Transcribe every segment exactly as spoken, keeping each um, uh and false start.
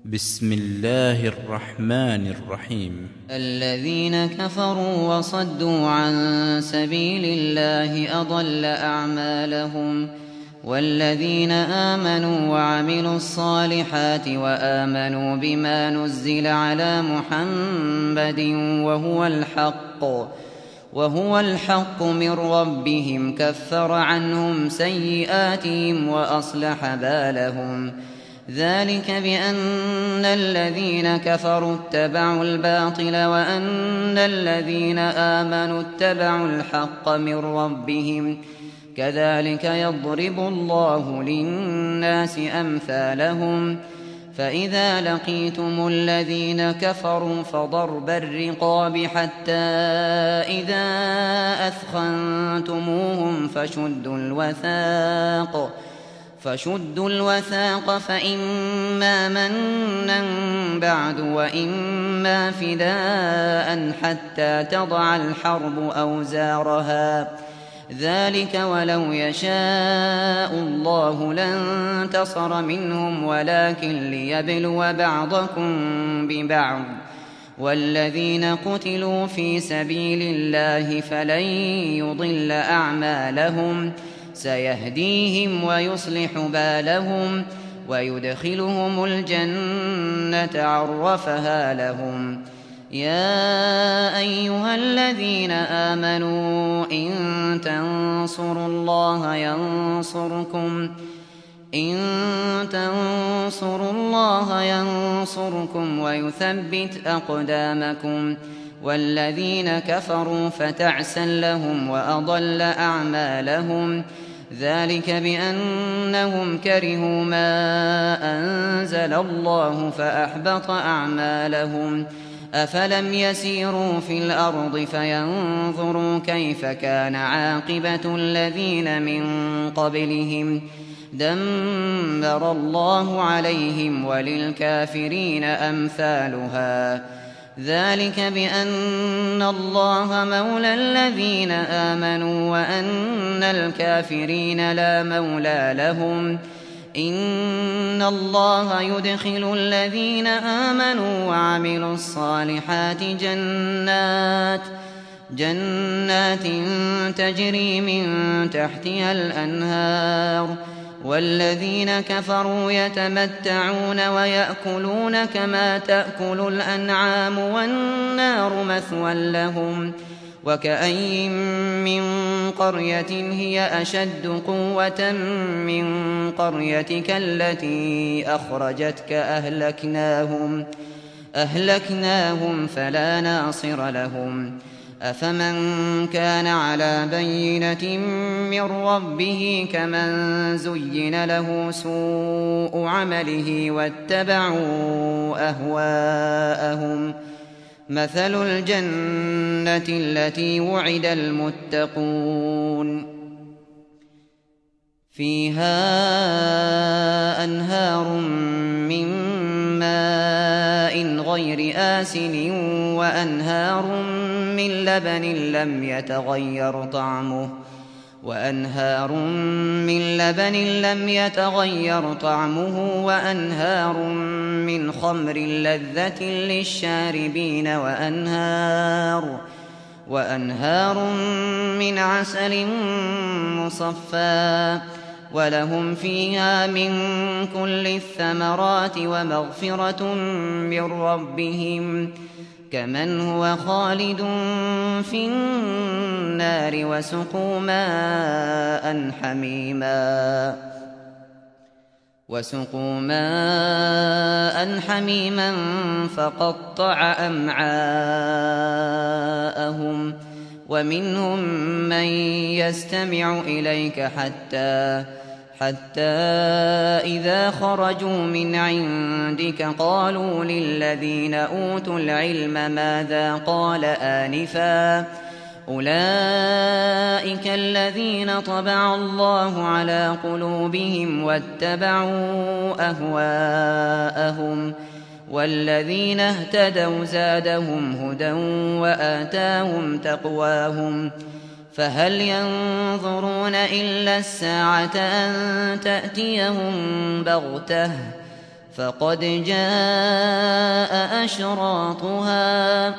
بسم الله الرحمن الرحيم. الذين كفروا وصدوا عن سبيل الله أضل أعمالهم، والذين آمنوا وعملوا الصالحات وآمنوا بما نزل على محمد وهو الحق وهو الحق من ربهم كفر عنهم سيئاتهم وأصلح بالهم. ذلك بأن الذين كفروا اتبعوا الباطل وأن الذين آمنوا اتبعوا الحق من ربهم، كذلك يضرب الله للناس أمثالهم. فإذا لقيتم الذين كفروا فضرب الرقاب حتى إذا أثخنتموهم فشدوا الوثاق فشدوا الوثاق فإما منا بعد وإما فداء حتى تضع الحرب أوزارها. ذلك ولو يشاء الله لانتصر منهم ولكن ليبلو بعضكم ببعض. والذين قتلوا في سبيل الله فلن يضل أعمالهم، سيهديهم ويصلح بالهم ويدخلهم الجنة عرفها لهم. يا أيها الذين آمنوا إن تنصروا الله ينصركم إن تنصروا الله ينصركم ويثبت أقدامكم. والذين كفروا فتعسا لهم وأضل أعمالهم. ذلك بأنهم كرهوا ما أنزل الله فأحبط أعمالهم. أفلم يسيروا في الأرض فينظروا كيف كان عاقبة الذين من قبلهم، دمر الله عليهم وللكافرين أمثالها. ذلك بأن الله مولى الذين آمنوا وأن الكافرين لا مولى لهم. إن الله يدخل الذين آمنوا وعملوا الصالحات جنات جنات تجري من تحتها الأنهار، والذين كفروا يتمتعون ويأكلون كما تأكل الأنعام والنار مثوى لهم. وكأين من قرية هي أشد قوة من قريتك التي أخرجتك أهلكناهم أهلكناهم فلا ناصر لهم. أفمن كان على بينة من ربه كمن زين له سوء عمله واتبعوا أهواءهم. مثل الجنة التي وعد المتقون فيها أنهار من ماء غير آسن وأنهار من لبن لم يتغير طعمه وأنهار من لبن لم يتغير طعمه وأنهار من خمر لذة للشاربين وأنهار وأنهار من عسل مصفى. ولهم فيها من كل الثمرات ومغفرة من ربهم، كمن هو خالد في النار وسقوا ماء حميما وسقوا ماء حميما فقطع أمعاءهم. ومنهم من يستمع إليك حتى حتى إذا خرجوا من عندك قالوا للذين أوتوا العلم ماذا قال آنفا، أولئك الذين طبع الله على قلوبهم واتبعوا أهواءهم. والذين اهتدوا زادهم هدى وآتاهم تقواهم. فهل ينظرون إلا الساعة أن تأتيهم بغتة فقد جاء أشراطها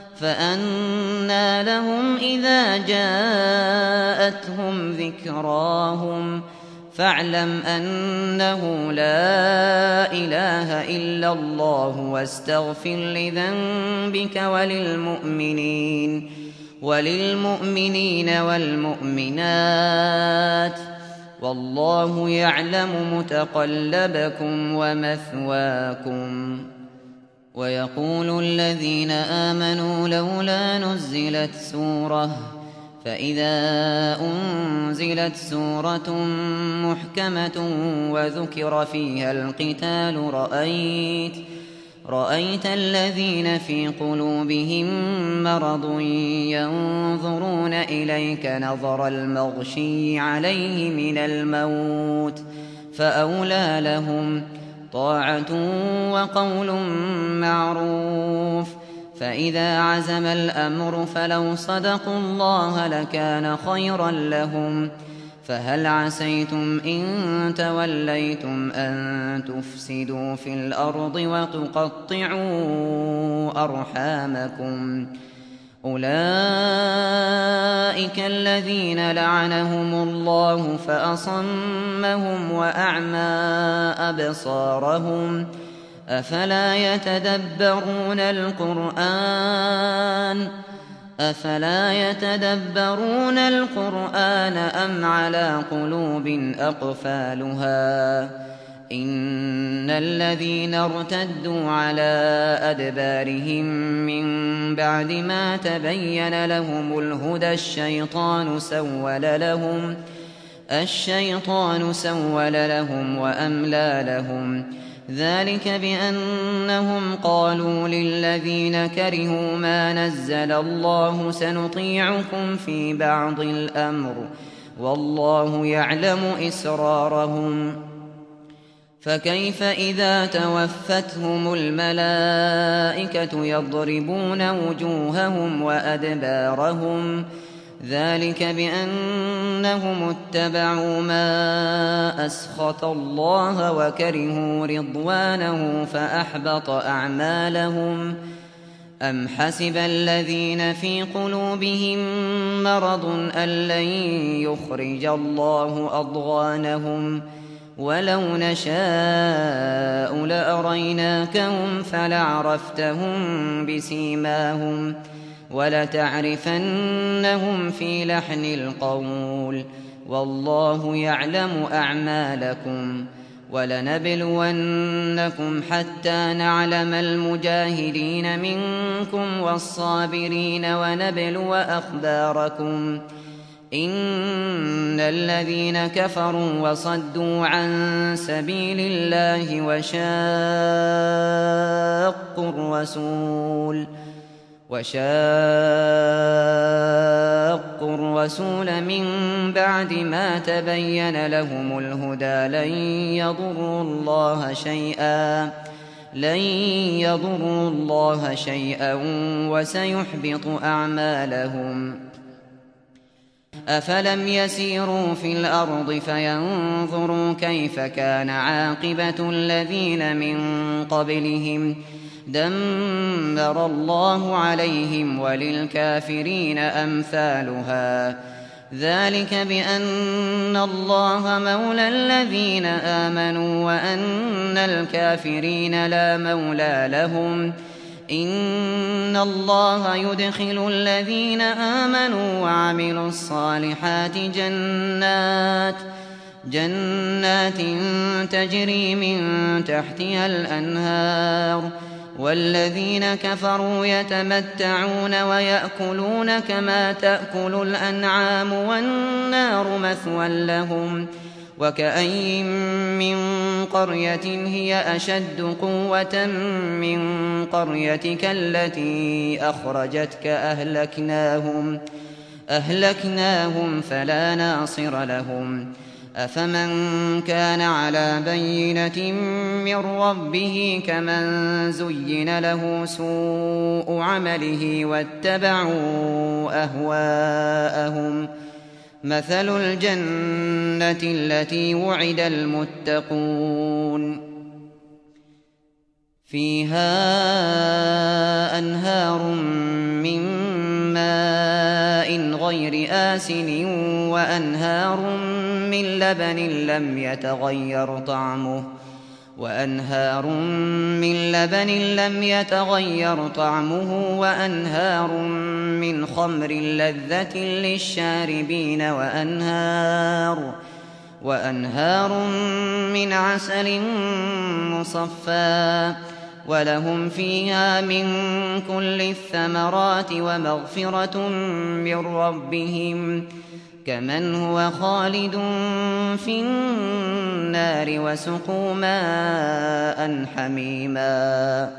فأنى لهم إذا جاءتهم ذكراهم فاعلم أنه لا إله إلا الله واستغفر لذنبك وللمؤمنين وللمؤمنين والمؤمنات والله يعلم متقلبكم ومثواكم. ويقول الذين آمنوا لولا نزلت سورة فإذا أنزلت سورة محكمة وذكر فيها القتال رأيت رأيت الذين في قلوبهم مرض ينظرون إليك نظر المغشي عليه من الموت فأولى لهم طاعة وقول معروف. فإذا عزم الأمر فلو صدقوا الله لكان خيرا لهم. فهل عسيتم إن توليتم أن تفسدوا في الأرض وتقطعوا أرحامكم أولئك الذين لعنهم الله فأصمهم وأعمى أبصارهم أفلا يتدبرون القرآن أفلا يتدبرون القرآن أم على قلوب أقفالها إن الذين ارتدوا على أدبارهم من بعد ما تبين لهم الهدى الشيطان سول لهم الشيطان سول لهم وأملى لهم ذلك بأنهم قالوا للذين كرهوا ما نزل الله سنطيعكم في بعض الأمر والله يعلم إسرارهم. فكيف إذا توفتهم الملائكة يضربون وجوههم وأدبارهم ذلك بأنهم اتبعوا ما أسخط الله وكرهوا رضوانه فأحبط أعمالهم. أم حسب الذين في قلوبهم مرض أن لن يخرج الله أضغانهم ولو نشاء لأريناكهم فلعرفتهم بسيماهم ولتعرفنهم في لحن القول والله يعلم أعمالكم. ولنبلونكم حتى نعلم المجاهدين منكم والصابرين ونبلو أخباركم إن الذين كفروا وصدوا عن سبيل الله وشاقوا الرسول وشاقوا الرسول من بعد ما تبين لهم الهدى لن يضروا الله شيئا لن يضروا الله شيئا وسيحبط أعمالهم. أفلم يسيروا في الأرض فينظروا كيف كان عاقبة الذين من قبلهم دمر الله عليهم وللكافرين أمثالها ذلك بأن الله مولى الذين آمنوا وأن الكافرين لا مولى لهم. إن الله يدخل الذين آمنوا وعملوا الصالحات جنات جنات تجري من تحتها الأنهار والذين كفروا يتمتعون ويأكلون كما تأكل الأنعام والنار مثوى لهم. وكأين من قرية هي أشد قوة من قريتك التي أخرجتك أهلكناهم أهلكناهم فلا ناصر لهم. أفمن كان على بينة من ربه كمن زين له سوء عمله واتبعوا أهواءهم مثل الجنة التي وعد المتقون فيها أنهار من ماء غير آسن وأنهار من لبن لم يتغير طعمه وأنهار من لبن لم يتغير طعمه وأنهار من خمر لذة للشاربين وأنهار وأنهار من عسل مصفى ولهم فيها من كل الثمرات ومغفرة من ربهم كمن هو خالد في النار وسقوا ماء حميما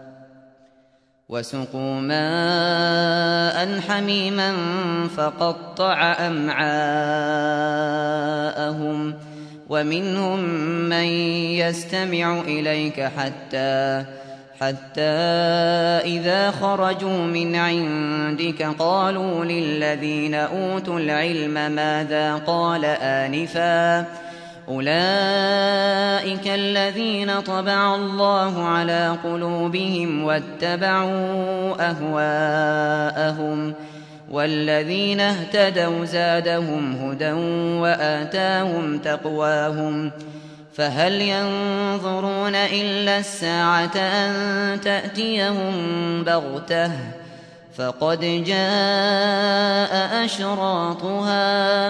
وسقوا ماء حميما فقطع أمعاءهم ومنهم من يستمع إليك حتى حتى إذا خرجوا من عندك قالوا للذين أوتوا العلم ماذا قال آنفا أولئك الذين طبع الله على قلوبهم واتبعوا أهواءهم والذين اهتدوا زادهم هدى وآتاهم تقواهم فهل ينظرون إلا الساعة أن تأتيهم بغتة فقد جاء أشراطها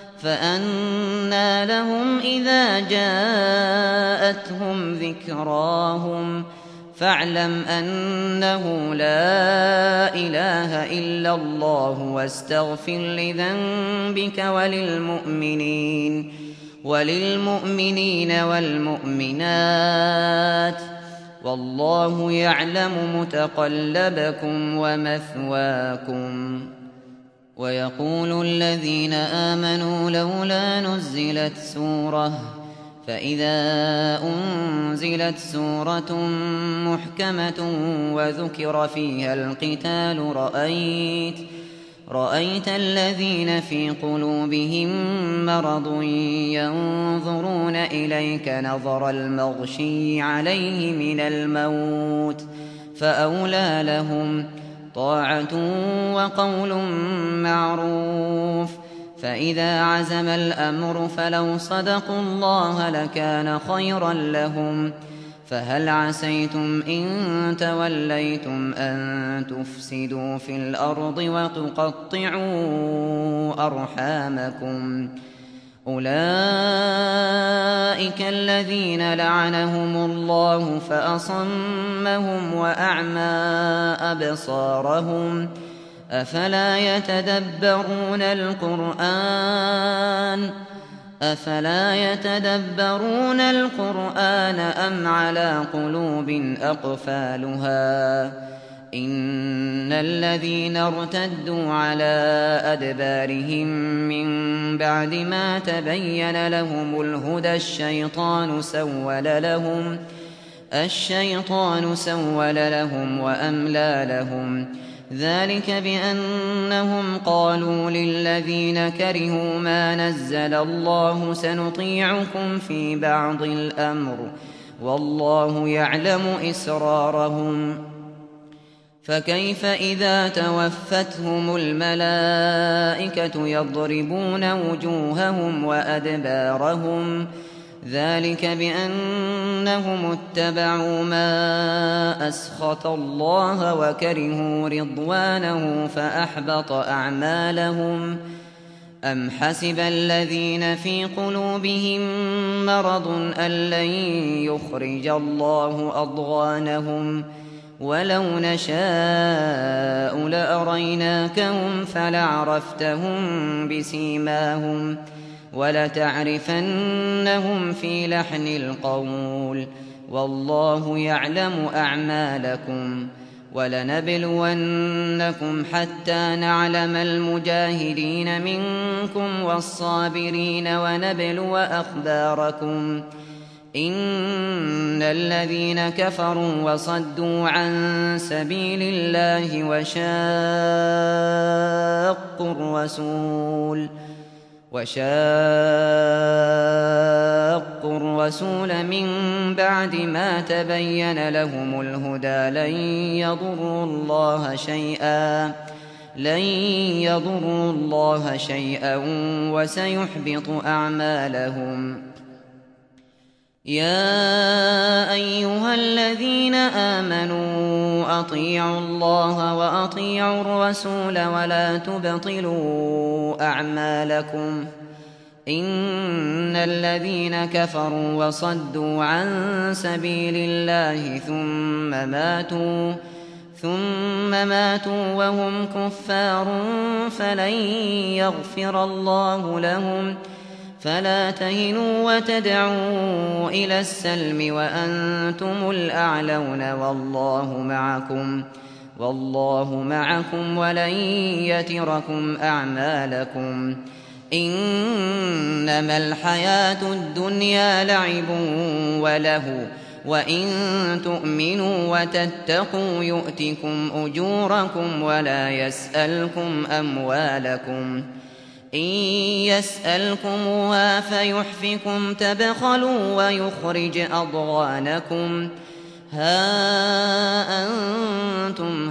فأنى لهم إذا جاءتهم ذكراهم فاعلم أنه لا إله إلا الله واستغفر لذنبك وللمؤمنين وللمؤمنين والمؤمنات والله يعلم متقلبكم ومثواكم. ويقول الذين آمنوا لولا نزلت سورة فإذا أنزلت سورة محكمة وذكر فيها القتال رأيت رأيت الذين في قلوبهم مرض ينظرون إليك نظر المغشي عليه من الموت فأولى لهم طاعة وقول معروف فإذا عزم الأمر فلو صدقوا الله لكان خيرا لهم فهل عسيتم إن توليتم أن تفسدوا في الأرض وتقطعوا أرحامكم أولئك الذين لعنهم الله فأصمهم وأعمى أبصارهم أفلا يتدبرون القرآن أفلا يتدبرون القرآن أم على قلوب أقفالها إن الذين ارتدوا على أدبارهم من بعد ما تبين لهم الهدى الشيطان سول لهم الشيطان سول لهم وأملى لهم ذلك بأنهم قالوا للذين كرهوا ما نزل الله سنطيعكم في بعض الأمر والله يعلم إسرارهم فكيف إذا توفتهم الملائكة يضربون وجوههم وأدبارهم ذلك بأنهم اتبعوا ما أسخط الله وكرهوا رضوانه فأحبط أعمالهم أم حسب الذين في قلوبهم مرض أن لن يخرج الله أضغانهم ولو نشاء لأريناكهم فلعرفتهم بسيماهم ولتعرفنهم في لحن القول والله يعلم أعمالكم ولنبلونكم حتى نعلم المجاهدين منكم والصابرين ونبلو أخباركم إن الذين كفروا وصدوا عن سبيل الله وشاقوا الرسول وشاقوا الرسول من بعد ما تبين لهم الهدى لن يضروا الله شيئا لن يضروا الله شيئا وسيحبط أعمالهم. يا أيها الذين آمنوا أطيعوا الله وأطيعوا الرسول ولا تبطلوا أعمالكم إن الذين كفروا وصدوا عن سبيل الله ثم ماتوا ثم ماتوا وهم كفار فلن يغفر الله لهم فلا تهنوا وتدعوا إلى السلم وأنتم الأعلون والله معكم والله معكم ولن يتركم أعمالكم. إنما الحياة الدنيا لعب وله وإن تؤمنوا وتتقوا يؤتكم أجوركم ولا يسألكم أموالكم. إن يسألكموها فيحفكم تبخلوا ويخرج أضغانكم. ها أنتم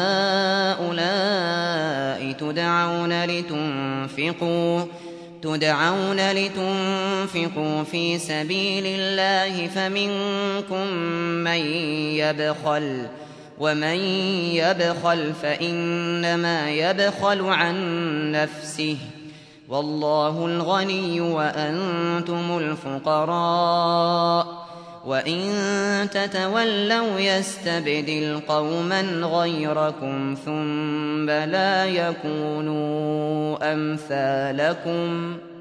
هؤلاء تدعون لتنفقوا تدعون لتنفقوا في سبيل الله فمنكم من يبخل ومن يبخل فإنما يبخل عن نفسه والله الغني وأنتم الفقراء وإن تتولوا يستبدل قوما غيركم ثم لا يكونوا أمثالكم.